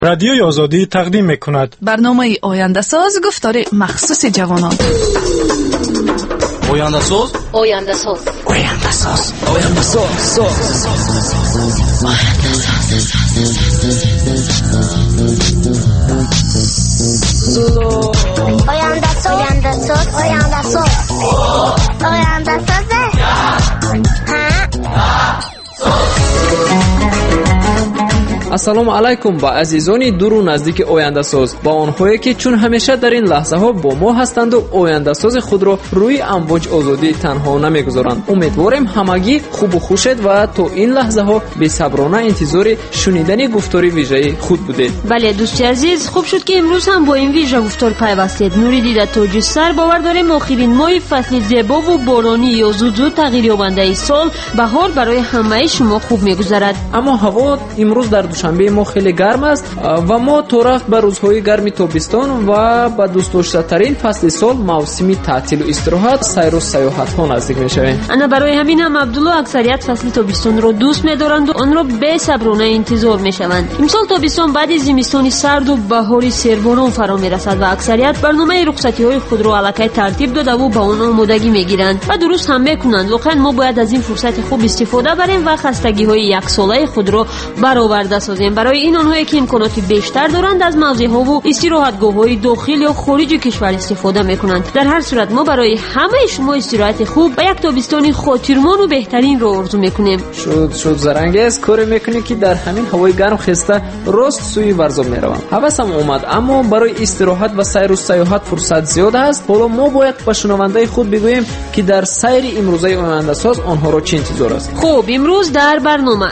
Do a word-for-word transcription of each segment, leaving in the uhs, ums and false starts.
رادیوی آزادی تقدیم می‌کند برنامه آینده ساز گفتار مخصوص جوانان. آینده ساز آینده ساز آینده ساز آینده ساز آینده ساز آینده ساز آینده ساز آینده ساز ассалому алайкум ба азизони дуру наздики ояндасоз, ба онҳое ки чун ҳамеша дар ин лаҳзаҳо бо мо ҳастанду ояндасози худро рӯи амвоҷ озодӣ танҳо намегузоранд. умедворем ҳамагӣ хубу хушед ва то ин лаҳзаҳо бесаброна интизори шунидани гуфтори вижаи худ будед. бале дӯсти азиз, хуб шуд ки имрӯз ҳам бо ин вижа гуфтор пайвастед. нуридида тоҷисар бовар дорем охирин моҳи фасли зебову боронӣ ё зуд-зуд тағйирёбандаи сол баҳор барои ҳамаи шумо хуб мегузарад. аммо ҳаво имрӯз дар душанбеи мо хеле гарм аст ва мо то рафт ба рӯзҳои гарми тобистон ва ба дӯстдоштатарин фасли сол мавсими таътилу истироҳат сайру сайёҳатҳо наздик мешавем. ана барои ҳамин ҳам абдулло аксарият фасли тобистонро дӯст медоранду онро бесаброна интизор мешаванд. имсол тобистон баъди зимистони сарду баҳори серборон фаро мерасад ва аксарият барномаи рухсатиҳои худро аллакай тартиб додаву ба он омодагӣ мегиранд ва дуруст ҳам мекунанд. воқеан мо бояд аз ин фурсати хуб истифода барем ва хастагиҳои яксолаи худро бароварда созем. барои ин онҳое ки имконоти бештар доранд аз мавзеъҳову истироҳатгоҳҳои дохил ё хориҷи кишвар истифода мекунанд. дар ҳар сурат мо барои ҳамаи шумо истироҳати хуб ва як тобистони хотирмону беҳтаринро орзу мекунем. шуд шуд зарангез коре мекунем ки дар ҳамин ҳавои гарм хеста рост сӯи варзоб меравам. ҳавасам омад, аммо барои истироҳат ва сайру сайёҳат фурсат зиёд аст. ҳоло мо бояд ба шунавандаи худ бигӯем ки дар сайри имрӯзаи ояндасоз онҳоро чӣ интизор аст. хуб, имрӯз дар барнома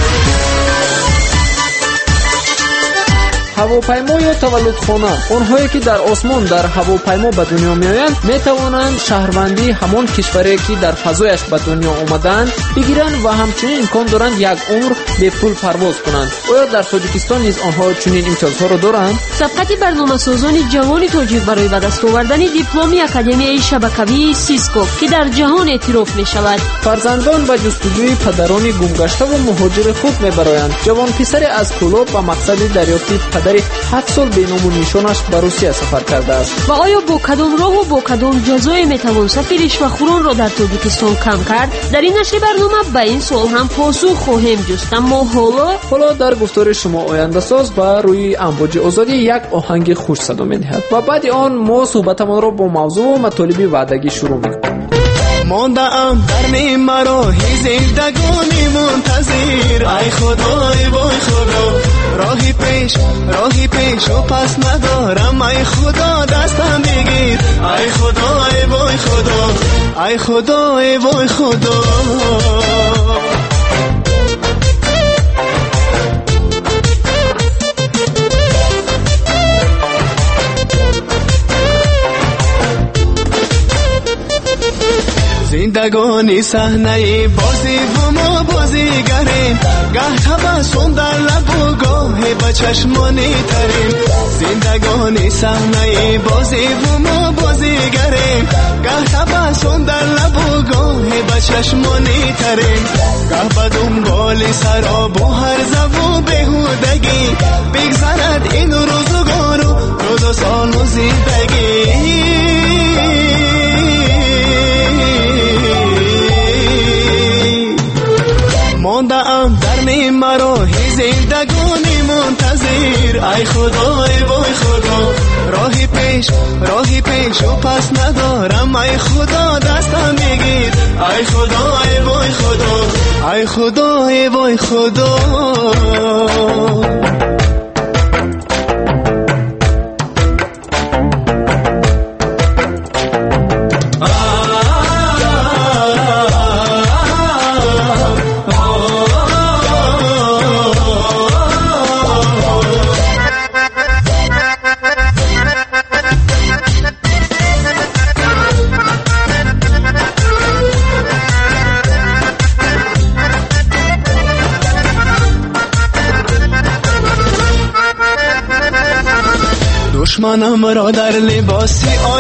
ҳавопаймо ё таваллудхона. онҳое ки дар осмон дар ҳавопаймо ба дунё меоянд метавонанд шаҳрвандии ҳамон кишваре ки дар фазояш ба дунё омадаанд бигиранд ва ҳамчунин имкон доранд як умр бепул парвоз кунанд. оё дар тоҷикистон низ онҳо чунин имтиёзҳоро доранд? сабқати барномасозони ҷавони тоҷик барои ба даст овардани дипломи академияи шабакавии сиско ки дар ҷаҳон эътироф мешавад. фарзандон ба ҷустуҷӯи падарони гумгаштаву муҳоҷири худ мебароянд. ҷавонписаре аз Кӯлоб ба мақсади дарёфти дари ҳафт сол беному нишонаш ба Русия сафар кардааст. ва оё бо кадом роҳу бо кадом ҷазое метавон сафи ришвахӯронро дар тоҷикистон кам кард? дар ин нашри барнома ба ин суол ҳам посух хоҳем ҷуст. аммо ҳоло ҳоло дар гуфтори шумо ояндасоз ба рӯи амвоҷи озодӣ як оҳанги хуш садо медиҳад ва баъди он мо суҳбатамонро бо мавзӯъ ва матолиби ваъдагӣ шурӯъ мекунем. موندم در نیم راهی زندگانی منتظر ای خدای وای خدا راهی پیش راهی پیش و پس ندارم ای خدا دستم بگیر ای خدای وای خدا ای خدای وای خدا زندگانی صحنه بازی و ما بازیگریم گه تبسم در لب و گاه به چشمانی تریم زندگانی صحنه بازی و ما بازیگریم گه تبسم در لب و گاه به چشمانی تریم گه به دنبال سراب و هرزه و بهودگی بگذرد این روزگار و روز و سال و زندگی موندم در نیم راهی زندگانی منتظر ای خدای وای خدا راهی پیش راهی پیش و پس ندارم ای خدا دستم بگیر ای خدای وای خدا ای خدای وای خدا دشمنم را در لباس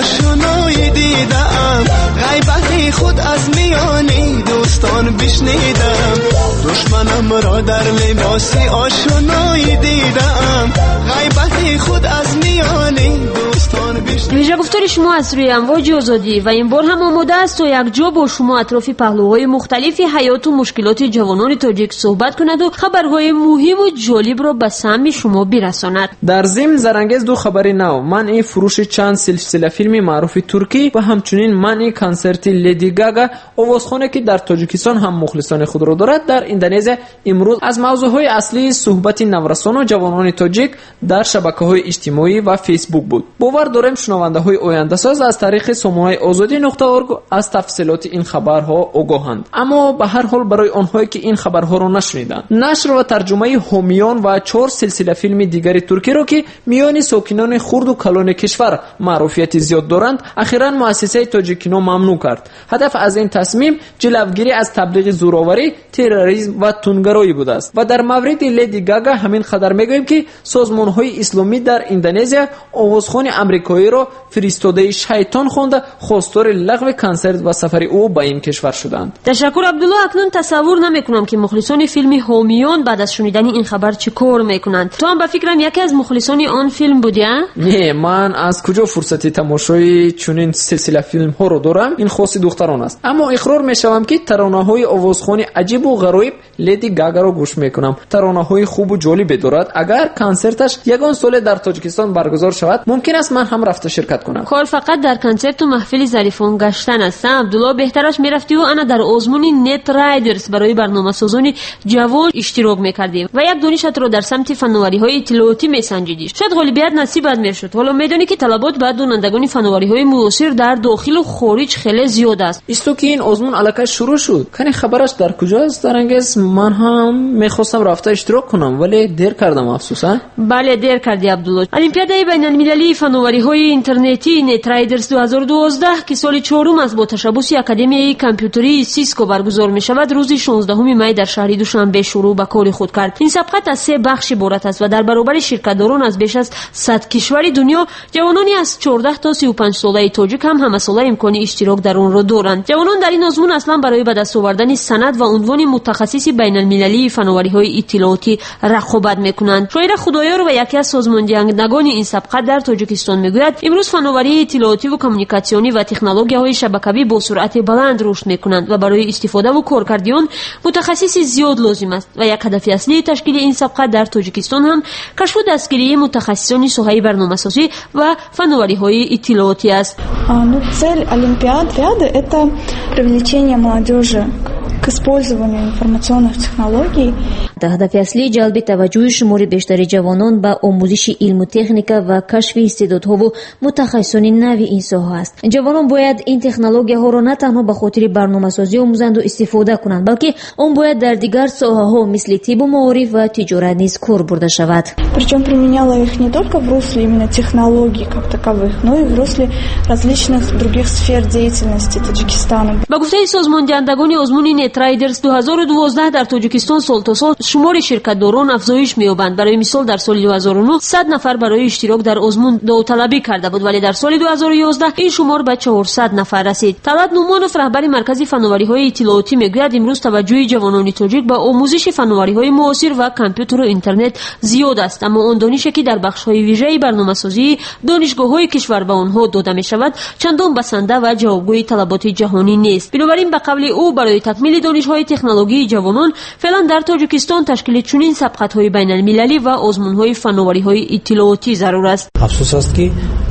آشنایی دیدم، غیبت خود از میانی دوستان بشنیدم. دشمنم را در لباس آشنایی دیدم، غیبت خود از میانی دوستان بشنیدم. ویژه گفتار شما از روی امواج آزادی و این بار هم آماده است تا یک جا با شما اطراف پهلوهای مختلفی حیات و مشکلات جوانان تاجیک صحبت کند و خبرهای مهم و جالب را به سمع شما برساند. در ضمن زرانگیز دو خبر نو، منع فروش چند سلسله فیلم معروف ترکی و همچنین منع کنسرت لیدی گاگا، آوازخوانه که در تاجیکستان هم مخلصان خود را دارد، در اندونزی امروز از موضوعهای اصلی صحبت نورسان و جوانان تاجیک در شبکه‌های اجتماعی و فیسبوک بود. باور داریم شنونده‌های آینده ساز از طریق سامانه آزادی نقطه اورگ از تفصیلات این خبرها آگاهند، اما به هر حال برای آنهایی که این خبرها را نشنیدند، نشر و ترجمه هومیان و چهار سلسله فیلم دیگر ترکی را که میان ساکنان خرد و کلان کشور معروفیت زیاد دارند، اخیراً مؤسسه تاجیکینو ممنوع کرد. هدف از این تصمیم جلوگیری از تبلیغ زوراوری، تروریسم و تندگرایی بوده است. و در مورد لیدی گاگا همین قدر میگویم که سازمان‌های اسلامی در اندونزی آوازخوان آمریکایی را فرستاده شیطان خوانده خواستار لغو کنسرت و سفر او به این کشور شدند. تشکر عبدالله. اکنون تصور نمیکنم که مخلصان فیلم هومیان بعد از شنیدن این خبر چه کار میکنند. تو هم به فکرم یکی از مخلصان آن فیلم بودی؟ نه، من از کجا فرصتی تماشای چنین سلسله فیلم ها رو دارم؟ این خاص دختران است. اما اقرار میشوم که ترانه های آوازخوان عجیب و غریب لیدی گاگا رو گوش میکنم. ترانه های خوب و جالب دارد. اگر کنسرتش یگان سال در تاجیکستان برگزار شود، ممکن است من هم رفته شرکت کنم. کار فقط در کنسرت و محفل ظریفان گشتن است. عبدالله بهترش میرفتی و انا در آزمون نت رایدرز برای برنامه‌سازان جوان اشتراک میکردیم و یک دانشت رو در سمت فناوری‌های اطلاعاتی میسنجیدی. شاید غالبیت نصیبت میشد. حالا میدونی که طلبات بعد دانندگان فناوری‌های معاصر در داخل و خارج خیلی زیاد است. استو که این آزمون الکه شروع شد. کنی خبرش در کجاست؟ درنگز من هم میخواستم رفته اشتراک کنم ولی دیر کردم افسوسا. بله دیر کردی عبدالله. المپیادای بین‌المللی فناوری‌های اینترنتی نت رایدرز دو هزار و دوازده که سال چهارم از با تشبث اکادمی کامپیوتری سیسکو برگزار می شود، روز شانزدهم می در شهر دوشنبه شروع به کار خود کرد. این سبقت از سه بخش عبارت است و در برابر شرکت‌داران از بیش از صد کشور دنیا، جوانانی از چهارده تا سی و پنج ساله تاجیک هم همساله امکان اشتراک در آن را دارند. جوانان در این آزمون اصلا برای به دست آوردن سند و عنوان متخصص بین‌المللی فناوری‌های اطلاعاتی رقابت می‌کنند. شاعر خدایار و یکی از سازماندهندگان این سبقت در تاجیکستان میگوید امروز فناوری اطلاعاتی و کمیونیکاسیونی و تکنولوژی‌های شبکه‌ای با سرعت بلند رشد می‌کنند و برای استفاده و کارکردیان متخصص زیاد لازم است و یک هدف اصلی تشکیل این سبقت در تاجیکستان هم کشف و دستگیری متخصصان ساحه برنامه‌سازی و فناوری‌های اطلاعاتی است. Ну, цель Олимпиады – это привлечение молодежи к использованию информационных технологий. هدف اصلی جلب توجه شمار بیشتر جوانان به آموزش علم و تکنیک و کشف استعدادها و متخصصان نوی این ساحه است. جوانان باید این تکنولوژی‌ها را نه تنها به خاطر برنامه‌سازی آموزند و استفاده کنند، بلکه آن باید در دیگر ساحه‌ها مثل طب و معارف و تجارت نیز کار برده شود. Причем применяла их не только в русле именно технологий как таковых, но и в русле различных других сфер деятельности Таджикистана. با گفته سازماندهندگان آزمون نت رایدرز دو هزار و دوازده در تاجیکستان سال تا سال شمار شرکت‌داران افزایش می‌یابند. برای مثال در سال دو هزار و نه صد نفر برای اشتراک در آزمون داوطلبی کرده بود، ولی در سال دو هزار و یازده این شمار به چهارصد نفر رسید. طلعت نومانوف رهبر مرکز فناوری‌های اطلاعاتی میگوید امروز توجه جوانان تاجیک به آموزش فناوری‌های معاصر و کامپیوتر و اینترنت زیاد است، اما آن دانشی که در بخش‌های ویژه برنامه‌سازی دانشگاه‌های کشور به آنها داده می‌شود چندان بسنده و جوابگوی طلبات جهانی نیست. بنابراین به قول او برای تکمیل دانش‌های تکنولوژی جوانان فعلا در تاجیکستان تشکیل چنین سبقت‌های بین‌المللی و آزمون‌های فناوری‌های اطلاعاتی ضرور است. افسوس است که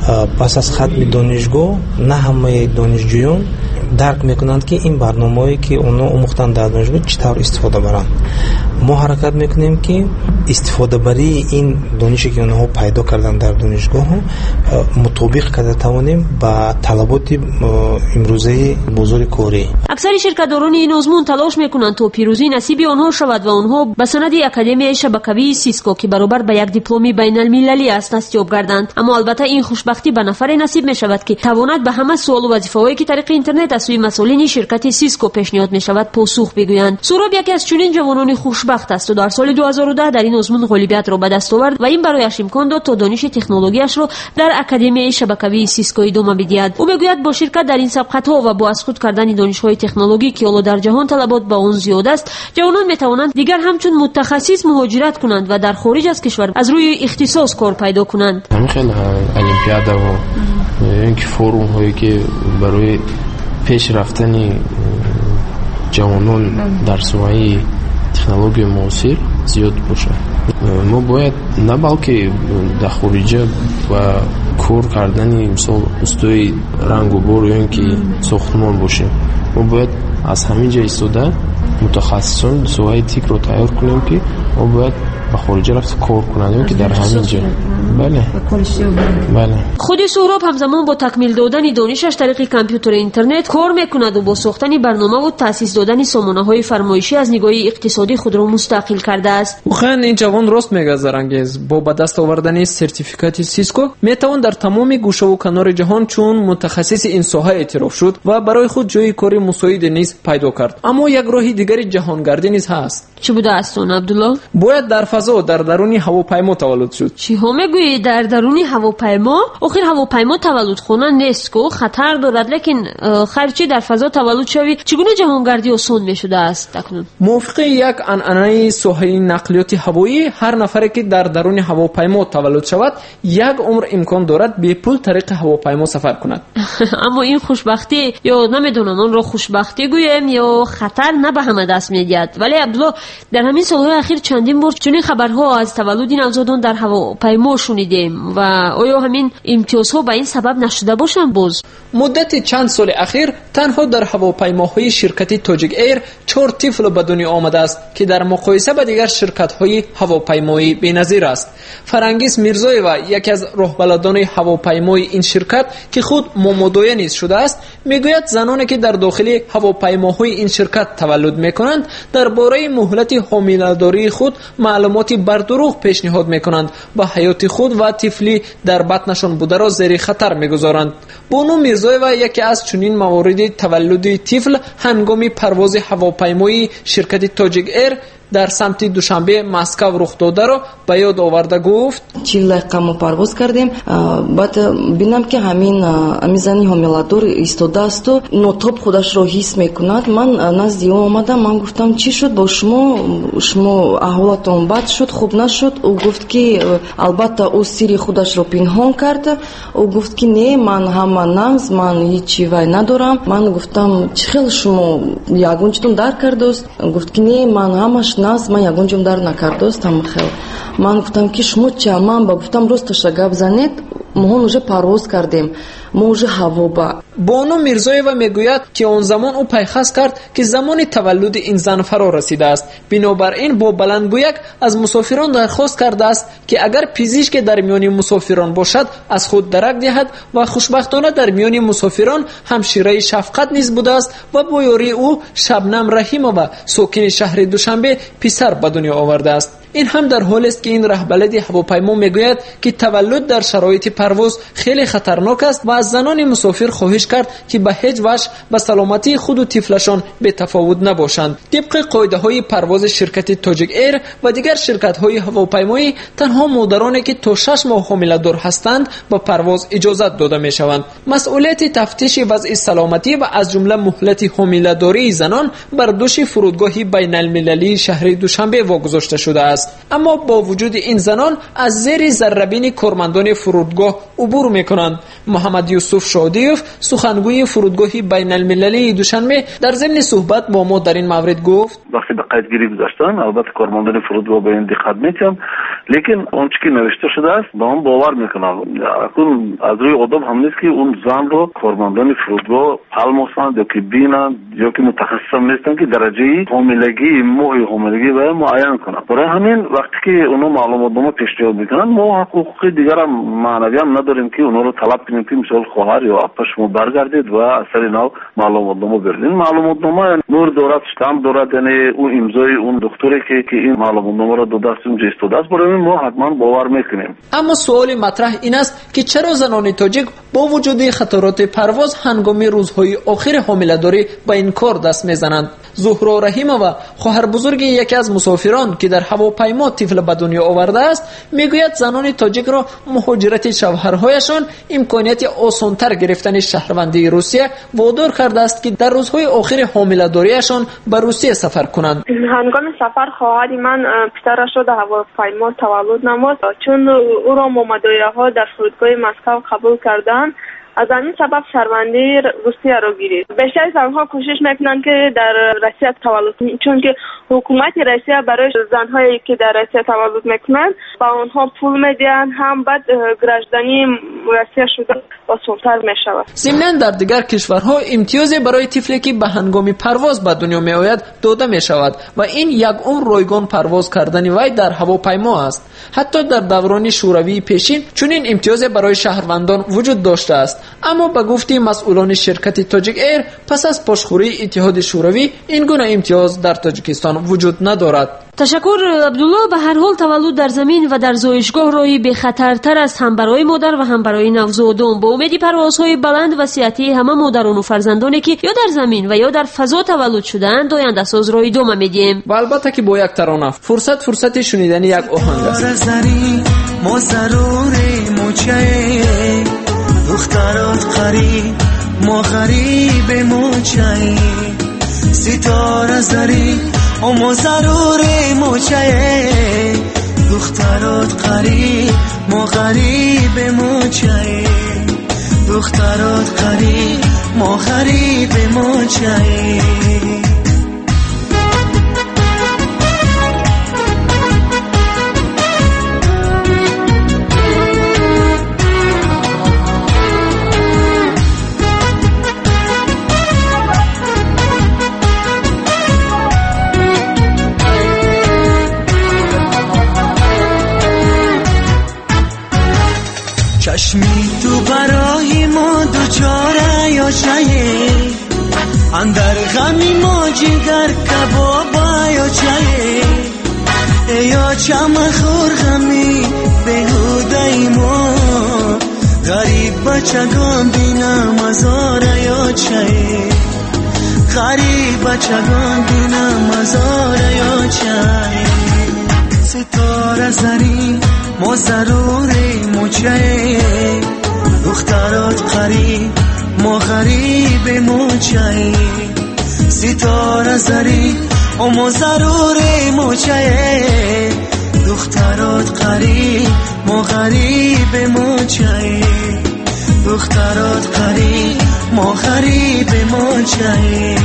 پس از ختم دانشگاه نه همه دانشجویان درک میکنند که این برنامه‌ای که اونا آموختن در دانشگاه چطور استفاده برند. ما حرکت میکنیم که استفاده بری این دانشی که اونها پیدا کردن در دانشگاه مطابق کرده توانیم با طلبات امروزه بزرگ کاری. اکثر شرکت‌داران این آزمون تلاش میکنند تا پیروزی نصیب آنها شود و آنها به سند اکادمی شبکه‌ای سیسکو که برابر به یک دیپلم بین‌المللی است دستیاب گردند. اما البته این خوشبختی به نفر نصیب میشود که تواند به همه سوال و وظیفه‌هایی که طریق اینترنت از سوی مسئولین شرکت سیسکو پیشنهاد می‌شود پاسخ بگویند. سهراب یکی از چنین جوانان خوشبخت است و در سال دو هزار و ده در این آزمون غالبیت را به دست آورد و این برایش امکان داد تا دانش تکنولوژیش را در اکادمی شبکه‌ای سیسکو ادامه بدهد. او میگوید با شرکت در این سبقت‌ها و با از خود کردن دانش‌های تکنولوژی که حالا در جهان طلبات به آن زیاد است، جوانان می‌توانند دیگر همچون متخصص مهاجرت کنند و در خارج از کشور از روی اختصاص کار پیدا کنند. همین خیلی المپیادا و اینکه فوروم هایی که برای پیش رفتن جوانان در سوی تکنولوژی معاصر زیاد باشه. ما باید نه بلکه در خارج و کار کردن مثلا استوی رنگ و بور یا اینکه ساختمان باشه. ما باید از همین جا ایستاده متخصصان سوی تیک رو تیار کنیم که ما باید به خارج رفت کار کنند که در همین جا. بله بله. خود سهراب همزمان با تکمیل دادن دانشش طریق کامپیوتر اینترنت کار میکند و با ساختن برنامه و تاسیس دادن سامانه‌های فرمایشی از نگاه اقتصادی خود را مستقل کرده است. واقعا این جوان راست میگه زرنگیز. با به دست آوردن سرتیفیکات سیسکو میتوان در تمام گوشه و کنار جهان چون متخصص این ساحه اعتراف شد و برای خود جای کاری مساعد نیز پیدا کرد. اما یک راه دیگری جهانگردی نیز هست. چه بوده است اون عبدالله؟ باید در فضا در درون هواپیما تولد شد. چی ها میگویی در درون هواپیما؟ آخر هواپیما تولد خونه نیست که خطر دارد، لیکن خرچی در فضا تولد شوی چگونه جهانگردی آسان میشده است اکنون؟ موافق یک عنعنه ساحه نقلیات هوایی هر نفری که در درون هواپیما تولد شود یک عمر امکان دارد به پول طریق هواپیما سفر کند. اما این خوشبختی یا نمیدونم اون را خوشبختی گویم یا خطر نه به همه دست میدهد. ولی عبدالله در همین سالهای اخیر چندین بار چنین خبرها از تولد نوزادان در هواپیما شنیدیم و آیا همین امتیازها به این سبب نشده باشند؟ باز مدت چند سال اخیر تنها در هواپیماهای شرکت تاجیک ایر چهار طفل به دنیا آمده است که در مقایسه با دیگر شرکت‌های هواپیمایی بی‌نظیر است. فرانگیس میرزایوا یکی از راهبلدان هواپیمای این شرکت که خود مامادایه نیز شده است میگوید زنانی که در داخل هواپیماهای این شرکت تولد میکنند درباره مهلت حامله‌داری خود معلومات بر دروغ پیشنهاد میکنند و حیات خود و طفلی در بطنشان بوده را زیر خطر میگذارند. بانو میرزایوا یکی از چنین موارد تولد طفل هنگام پرواز هواپیمای شرکت تاجیک ایر در سمت دوشنبه مسکو رخ داده را به یاد آورده گفت چهل دقیقه ما پرواز کردیم. بعد بینم که همین میزنی حامله‌دار ایستاده است و نوتاب خودش را حس میکند. من نزد او آمدم. من گفتم چی شد با شما؟ شما احوالتان بد شد، خوب نشد؟ او گفت که البته او سری خودش را پنهان کرد. او گفت که نه من همه نمز من هیچی وای ندارم. من گفتم چه خیلی شما یگونچتون در کرده است؟ گفت که نه من همش ناز من یگونجم در نکردستم. خیلی من گفتم که شما چه؟ من با گفتم راستش گپ زنید ما уже پرواز کردیم، ما уже هوا با. بانو میرزایوا میگوید که اون زمان او پیخست کرد که زمان تولد این زن فرا رسیده است. بنابراین با بلندگویک از مسافران درخواست کرده است که اگر پزشک در میان مسافران باشد از خود درک دهد و خوشبختانه در میان مسافران همشیره شفقت نیز بوده است و با یاری او شبنم رحیمова ساکن شهر دوشنبه پسر به دنیا آورده است. این هم در حالی است که این رهبلد هواپیما میگوید که تولد در شرایط پرواز خیلی خطرناک است و از زنان مسافر خواهش کرد که به هیچ وجه به سلامتی خود و طفلشان به تفاوت نباشند. طبق قاعده های پرواز شرکت تاجیک ایر و دیگر شرکت های هواپیمایی تنها مادرانی که تا شش ماه حامله‌دار هستند به پرواز اجازت داده می شوند. مسئولیت تفتیش وضع سلامتی و از جمله مهلت حامله‌داری زنان بر دوش فرودگاه بین المللی شهر دوشنبه واگذاشته شده است. اما با وجود این زنان از زیر ذره‌بین کارمندان فرودگاه عبور میکنند. محمد یوسف شادیوف سخنگوی فرودگاه بین المللی دوشنبه در ضمن صحبت با ما در این مورد گفت وقتی به قیدگیری گذاشتن البته کارمندان فرودگاه به این دقت میکنن، لیکن اون چیزی نوشته شده است با هم باور میکنن. اون از روی آدم هم نیست که اون زن رو کارمندان فرودگاه پلموسند یا که بینند یا که متخصص نیستن که درجه حاملگی ماه حاملگی و معین کنند. برای همین وقتی که اونو معلومات نامه پیشنهاد میکنن ما حقوق دیگر هم معنوی هم نداریم که اونو رو طلب کنیم که مثال خواهر یا اپا شما برگردید و اثر نو معلومات نامه بردین. معلومات نامه نور دارد، شتام دارد، یعنی اون امضای اون دکتری که که این معلومات نامه رو داده است اونجا ایستاده است. برای ما حتما باور میکنیم. اما سوال مطرح این است که چرا زنان تاجیک با وجود خطرات پرواز هنگام روزهای آخر حامله‌داری به این کار دست میزنند. زهرا رحیمова خواهر بزرگ یکی از مسافران که در هواپیما طفل به دنیا آورده است میگوید زنان تاجیک را مهاجرت شوهرهایشان امکانیت آسانتر گرفتن شهروندی روسیه وادار کرده است که در روزهای آخر حامله‌داریشان به روسیه سفر کنند. هنگام سفر خواهر من پسرش را در هواپیما تولد نمود چون او را مامادایی‌ها در فرودگاه مسکو قبول کردند. از همین سبب شهروندی روسیه را گیرید. بیشتر زنها کوشش میکنند که در روسیه تولد کنند چون که حکومت روسیه برای زنهایی که در روسیه تولد میکنند با آنها پول میدهند هم بعد گرجدانی روسیه شده آسان‌تر میشود. ضمناً در دیگر کشورها امتیازی برای طفلی که به هنگام پرواز به دنیا میآید داده میشود و این یک عمر رایگان پرواز کردن وی در هواپیما است. حتی در دوران شوروی پیشین چنین امتیازی برای شهروندان وجود داشته است. اما به گفته مسئولان شرکت تاجیک ایر پس از پاشخوری اتحاد شوروی این گونه امتیاز در تاجیکستان وجود ندارد. تشکر عبدالله. به هر حال تولد در زمین و در زایشگاه راهی به خطرتر است هم برای مادر و هم برای نوزادان. با امید پروازهای بلند و صحتی همه مادران و فرزندانی که یا در زمین و یا در فضا تولد شدند آینده ساز را ادامه میدیم و البته که با یک ترانه فرصت فرصت شنیدن یک آهنگ است. ما ضرور موچه دخترات قریب ما غریب موچه ستاره زری اما ضرور موچه دخترات قریب ما غریب موچه دخترات قریب ما غریب موچه چشمی تو برای ما دوچاره یا چایه اندر غمی ما جگر کبابا یا چایه یا چم خور غمی بهوده ما غریب بچگان بینم ازاره یا چایه غریب بچگان بینم ازاره یا چایه ستاره زری ما ضروری موچه دخترات قریب ما غریب موچه ستاره زری اما ضروری موچه دخترات قریب ما غریب موچه دخترات قریب ما غریب موچه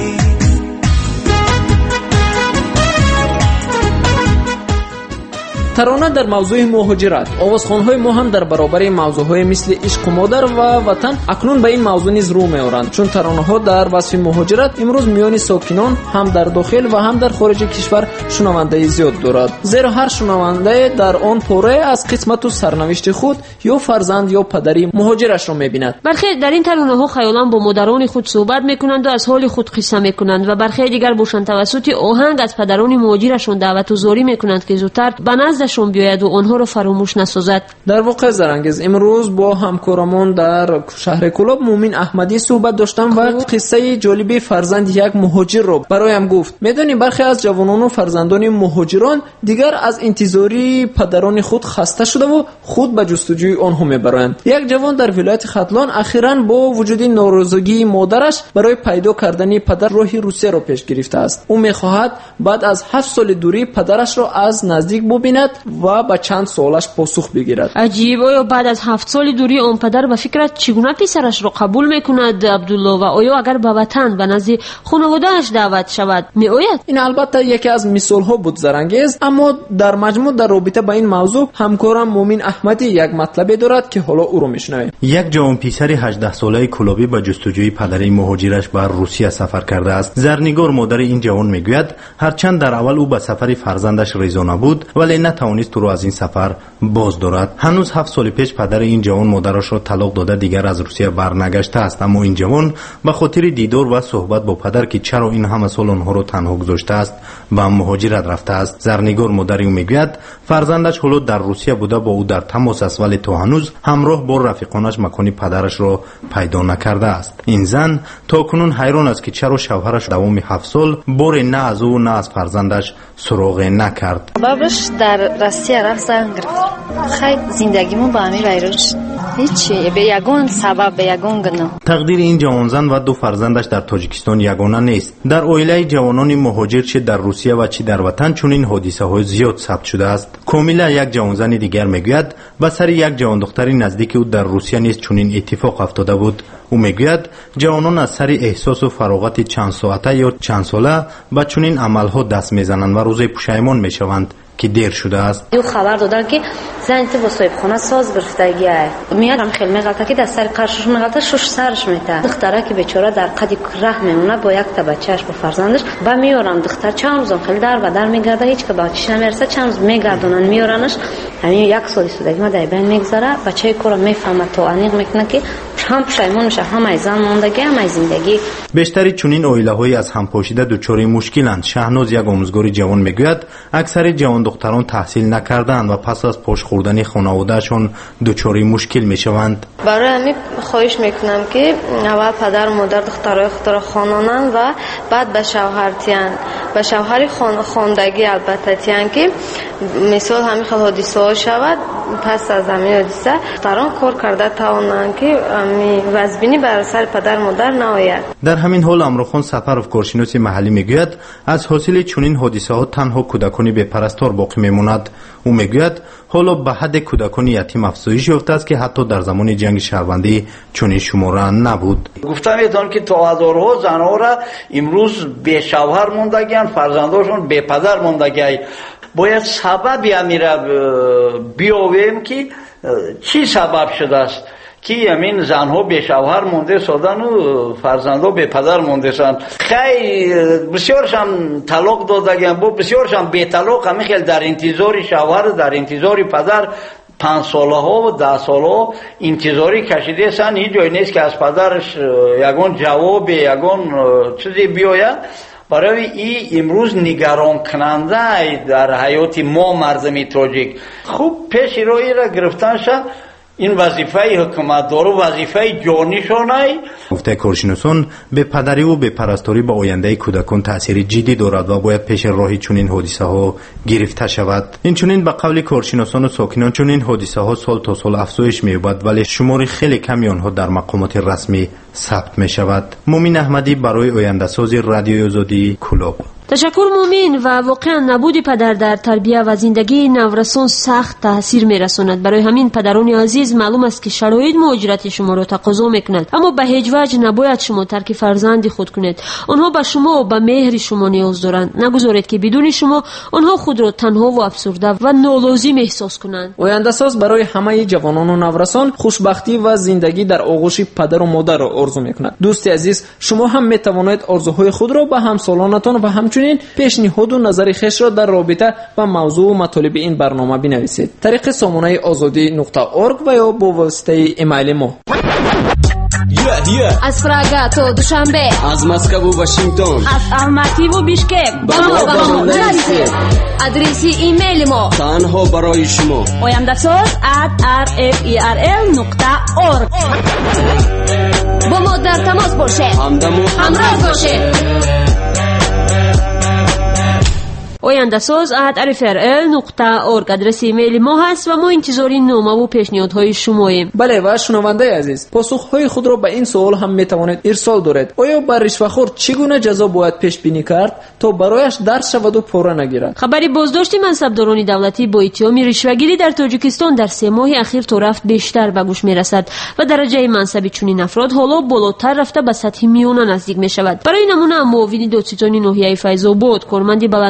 ترانه در موضوع مهاجرت. آوازخوان‌های ما هم در برابر موضوع‌های مثل عشق و مادر و وطن اکنون به این موضوع نیز رو می‌آورند چون ترانه‌ها در وصف مهاجرت امروز میان ساکنان هم در داخل و هم در خارج کشور شنونده زیاد دارد. زیرا هر شنونده در آن پاره از قسمت و سرنوشت خود یا فرزند یا پدری مهاجرش را می‌بیند. برخی در این ترانه‌ها خیالاً با مادران خود صحبت می‌کنند و از حال خود قصه می‌کنند و برخی دیگر باشند توسط آهنگ از پدران مهاجرشان دعوت و زاری می‌کنند که زودتر به نزدشان بیاید و آنها را فراموش نسازد. در واقع زرانگیز امروز با همکارمان در شهر کلاب مومین احمدی صحبت داشتم و قصه جالب فرزند یک مهاجر را برایم گفت. میدونی برخی از جوانان و فرزندان مهاجران دیگر از انتظاری پدران خود خسته شده و خود به جستجوی آنها میبرند. یک جوان در ولایت ختلان اخیراً با وجود ناراضگی مادرش برای پیدا کردن پدر راه روسیه را پیش گرفته است. او میخواهد بعد از هفت سال دوری پدرش را از نزدیک ببیند و با چند سالش پاسخ بگیرد. عجیب. آیا بعد از هفت سال دوری آن پدر به فکرت چگونه پسرش را قبول میکند عبدالله و آیا اگر به وطن و نزد خانواده‌اش دعوت شود میآید؟ این البته یکی از مثال‌ها بود زرانگیز، اما در مجموع در رابطه با این موضوع همکارم مومین احمدی یک مطلبی دارد که حالا او را میشنویم. یک جوان پسر هجده ساله کلابی با جستجوی پدر مهاجرش به روسیه سفر کرده است. زرنگار مادر این جوان میگوید هرچند در اول او به سفر فرزندش رضا نبود ولی نه توانست او را از این سفر باز دارد. هنوز هفت سال پیش پدر این جوان مادرش را طلاق داده دیگر از روسیه برنگشته است، اما این جوان به خاطر دیدار و صحبت با پدر که چرا این همه سال آنها را تنها گذاشته است و مهاجرت رفته است. زرنگار مادر او میگوید فرزندش حالا در روسیه بوده با او در تماس است، ولی تا هنوز همراه با رفیقانش مکان پدرش را پیدا نکرده است. این زن تا کنون حیران است که چرا شوهرش دوام هفت سال بار نه از او نه از فرزندش سراغ نکرد. بابش در روسیه رفت زنگ گرفت. خیلی زندگیمون با همین ویران شد. هیچی به یگان سبب به یگان گناه. تقدیر این جوان زن و دو فرزندش در تاجیکستان یگانه نیست. در عائله جوانان مهاجر چه در روسیه و چه در وطن چنین حادثه های زیاد ثبت شده است. کامیلا یک جوان زن دیگر میگوید به سر یک جوان دختری نزدیک او در روسیه نیز چنین اتفاق افتاده بود. او میگوید جوانان از سر احساس و فراغت چند ساعته یا چند ساله به چنین عملها دست میزنند و روزی پشیمان میشوند که دیر شده است. او خبر دادن که زن تو با صاحب خانه ساز گرفتگیه. میاد هم خیلی میغلطه که در سر کارش میغلطه شش سرش میته. دختره که بیچاره در قد ره میمونه با یک تا بچه‌اش با فرزندش با میارن. دختر چند روز خیلی در و در میگرده، هیچ که بچه‌ش نمیرسه، چند روز میگردونن میارنش. همین یک سال سودگی ما در بین میگذره. بچه کورا میفهمه تو انیق میکنه که هم پشیمون میشه، هم از زن موندگی هم از زندگی. بیشتری چنین عائله‌های از هم پاشیده دچار مشکلند. شهناز یک آموزگار جوان میگوید اکثر جوان دختران تحصیل نکردند و پس از پاش خوردن خانواده‌شان دچار مشکل میشوند. برای همین خواهش میکنم که اول پدر و مادر دخترای خود را خوانانن و بعد به شوهر تیان به شوهر خواندگی البته تیان که مثال همین خیلی حادثه ها شود. پس از همین حادثه دختران کار کرده توانند که وزبینی بر سر پدر مادر نآید. در همین حال امروخان سفرов کارشناس محلی میگوید از حاصل چنین حادثه ها تنها کودکان بی‌پرستار باقی میماند. او میگوید حالا به حد کودکان یتیم افزایش یافته است که حتی در زمان جنگ شهروندی چنین شماره نبود. گفتم میتونم که تا هزارها زنها را امروز بی شوهر موندگی‌اند، فرزندانشون بی پدر موندگی. باید سببی امیره بیاویم که چی سبب شده است که همین زنها به شوهر مونده سادن و فرزندها به پدر مونده سند. خیلی بسیارشان طلاق دادگی با بسیارشان به طلاق همین خیلی در انتظار شوهر در انتظار پدر پنج ساله ها و ده ساله ها انتظاری کشیده سند. هیچ جای نیست که از پدرش یگان جواب یگان چیزی بیاید. برای این امروز نگران کننده در حیات ما مردم تاجیک. خوب پیش روی را گرفتن شد. این وظیفه حکومت داره، وظیفه جانیشانه. گفته کارشناسان به پدری و به پرستاری به آینده کودکان تأثیر جدی دارد و باید پیش راهی چنین حادثه ها گرفته شود. این چنین به قول کارشناسان و ساکنان چنین حادثه ها سال تا سال افزایش می‌یابد ولی شمار خیلی کمی آنها در مقامات رسمی ثبت می شود. مومین احمدی برای آینده سازی رادیوی آزادی کلاب. تشکر مومین. و واقعا نبود پدر در تربیت و زندگی نورسان سخت تاثیر میرساند. برای همین پدران عزیز معلوم است که شرایط مهاجرت شما را تقاضا میکند، اما به هیچ وجه نباید شما ترک فرزند خود کنید. آنها به شما و به مهر شما نیاز دارند. نگذارید که بدون شما آنها خود را تنها و افسرده و نالازم احساس کنند. آینده ساز برای همه جوانان و نورسان خوشبختی و زندگی در آغوش پدر و مادر را آرزو میکند. دوست عزیز، شما هم میتوانید آرزوهای خود را به همسالانتان و همچنین پیشنهاد و نظر خویش را در رابطه با موضوع و مطالب این برنامه بنویسید. طریق سامانه آزادی نقطه اورگ و یا با واسطه ایمیل ما. Yeah, yeah. از پراگا تا دوشنبه، از مسکو و واشنگتن، از الماتی و بیشکک، با ما با ما نویسید. ادرسی ایمیل ما تنها برای شما oyandasaz at r f e r l نقطه org. با ما در تماس باشه، همراه باشه. oyandasaz at r f e r l نقطه org آدرس ایمیل ما هست و ما انتظاری نامه و پیشنهادهای شماییم. بله و شنونده عزیز، پاسخهای خود را به این سوال هم میتوانید ارسال دارید. آیا بر رشوهخور چگونه جزا باید پیش بینی کرد تا برایش درس شود و پاره نگیرد؟ خبری بازداشت منصبداران دولتی با اتهام رشوهگیری در تاجیکستان در سه ماه اخیر تا رفت بیشتر به گوش میرسد و درجه منصبی چنین افراد حالا بالاتر رفته به سطح میانه نزدیک میشود. برای نمونه معاون دادستانی ناحیه فیض‌آباد، کارمند بلندپایه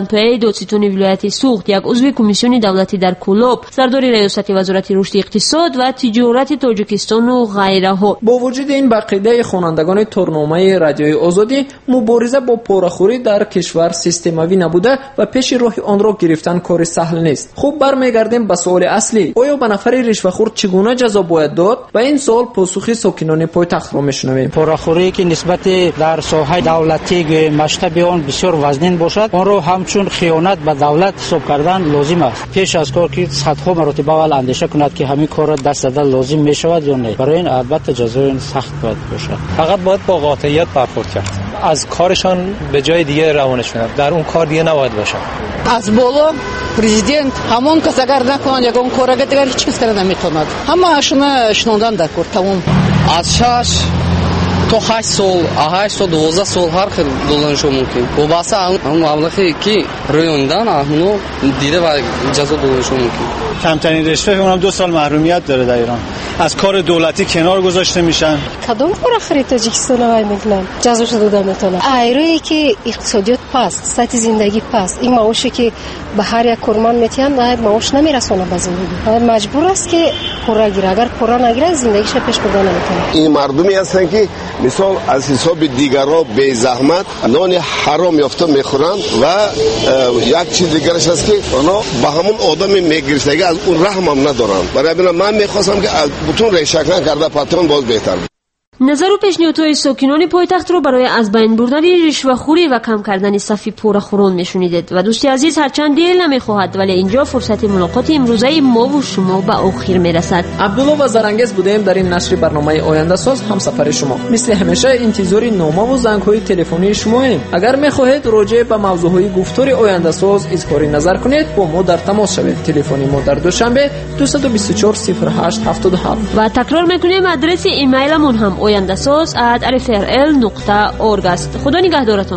دادستان ولایت سوخت، یک عضو کمیسیون دولتی در کلوب، سردار ریاست وزارت رشد اقتصاد و تجارت تاجیکستان و غیره ها. با وجود این بقیده خوانندگان تورنامه رادیوی آزادی، مبارزه با پورخوری در کشور سیستماوی نبوده و پیش راه آن را گرفتن کار سهل نیست. خوب برمیگردیم به سوال اصلی: آیا به نفر رشوه‌خور چگونه جزا باید داد؟ و این سوال پاسخی ساکنان پایتخت را میشنویم. پورخوری که نسبت در ساحه دولتی مشتبه آن بسیار وزنین باشد، آن را همچون خیانت به دولت حساب کردن لازم است. پیش از کار که صدها مرتبه اول اندیشه کند که همین کار را دست دادن لازم می شود یا نه. برای این البته جزای سخت باید باشد. فقط باید با قاطعیت برخورد کرد. از کارشان به جای دیگه روانش کنند. در اون کار دیگه نباید باشند. از بالا президент همون کس اگر نکنند یگان کار اگر دیگر هیچ کس کرده نمیتواند. همه اشونه شنوندن در کار تمام. از شش تو هشت سال، هشت تا دوازده سال هر خیلی دادنشون ممکن. وابسته اون مبلغی که روی اوندن اونو دیده و جزا دادنشون ممکن. کمترین رشوه اونم دو سال محرومیت داره در ایران. از کار دولتی کنار گذاشته میشن. کدوم پورخوری تاجیکستان وای میگن جزاش دادن میتونه. ایرانی که اقتصادیات پست، سطح زندگی پست، این معاشی که به هر یک کارمند میتیان معاش نمیرسونه به زندگی. مجبور است که پورا گیره، اگر پورا نگیره زندگیش پیش بردن نمیتونه. این مردمی هستن که مثال از حساب دیگران به زحمت نان حرام یافته میخورند و یک چیز دیگرش است که اونا به همون آدم میگرسنگی از اون رحم هم ندارن. برای همین من میخواستم که از بتون ریشکن کرده پاترون باز بهتر. نظر و پیشنهادهای ساکنان پایتخت رو برای از بین بردن رشوه‌خوری و کم کردن صف پورخوران میشنیدید. و دوستی عزیز، هرچند دل نمیخواهد ولی اینجا فرصت ملاقات امروزه ما و شما به آخر میرسد. عبدالله و زرانگیز بودیم در این نشر برنامه آینده ساز همسفر شما. مثل همیشه انتظار نامه و زنگ‌های تلفنی شماییم. اگر میخواهید راجع به موضوعهای گفتار آینده ساز اظهار نظر کنید، با ما در تماس شوید. تلفن ما در دوشنبه دو دو چهار صفر هشت هفت هفت. و تکرار میکنیم آدرس ایمیلمون هم oyandasaz at r f r l dot org است. خدا نگهدارتون.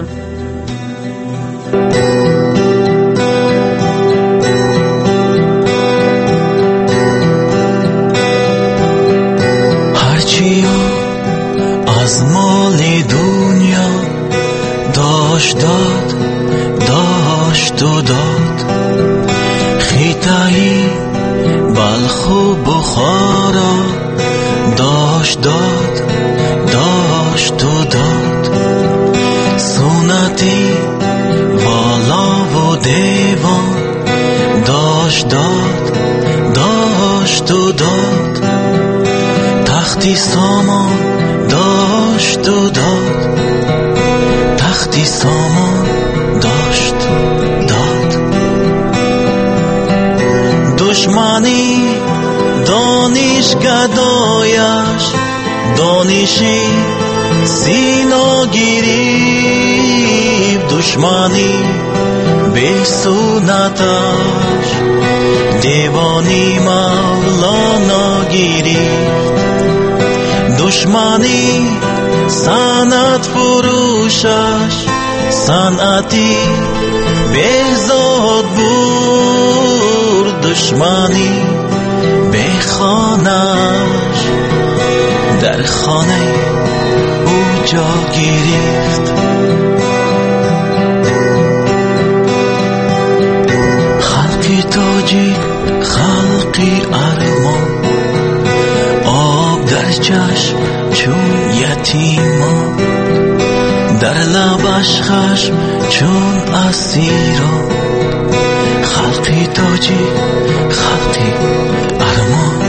هرچی از مال دنیا داشت داد داشت و داد، خیتایی بلخ و بخارا داشت داد داشت و داد، سنتی والا و دیوان داشت داد داشت و داد، تختی سامان داشت و داد تختی سامان داشت داد، دشمنی دانش گدایش دانشی سینا گریب، دشمنی به سنتش دیوانی مولانا گریب، دشمنی صنعت فروشش صنعتی بهزاد بود، دشمنی به خانش در خانه او جا گرفت، خلقی تاجیک خلقی ارمان، آب در چشم چون یتیمان، در لبش خشم چون اسیران، خلقی تاجیک خلقی ارمان.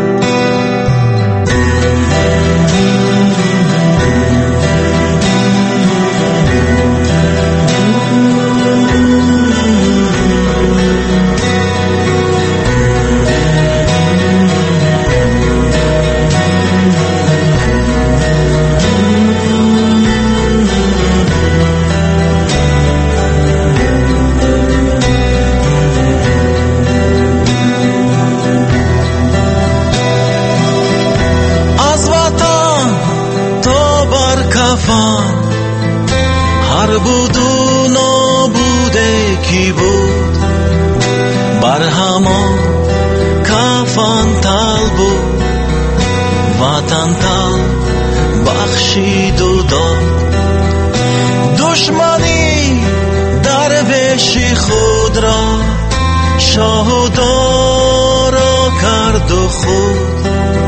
هر بود و نابوده کی بود، بر همان کفن تل بود، وطن تل بخشید و داد، دشمنی در درویش خود را شاهدارا کرد و خود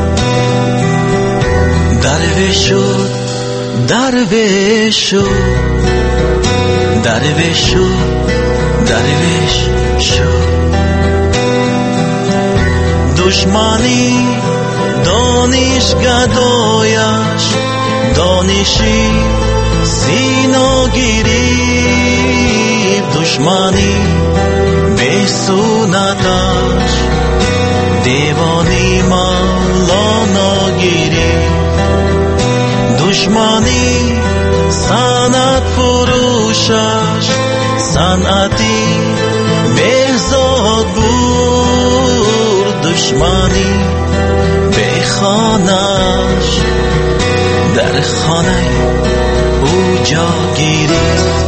درویش شد درویش شد درویش شد درویش شد دشمنی دانش گدایش دانشی سینا گریب دشمنی بسونتش دیوانی مولانا گریب دشمنی سنت فروشش صنعتی بهزاد بود دشمنی به خانش در خانه او جا گیری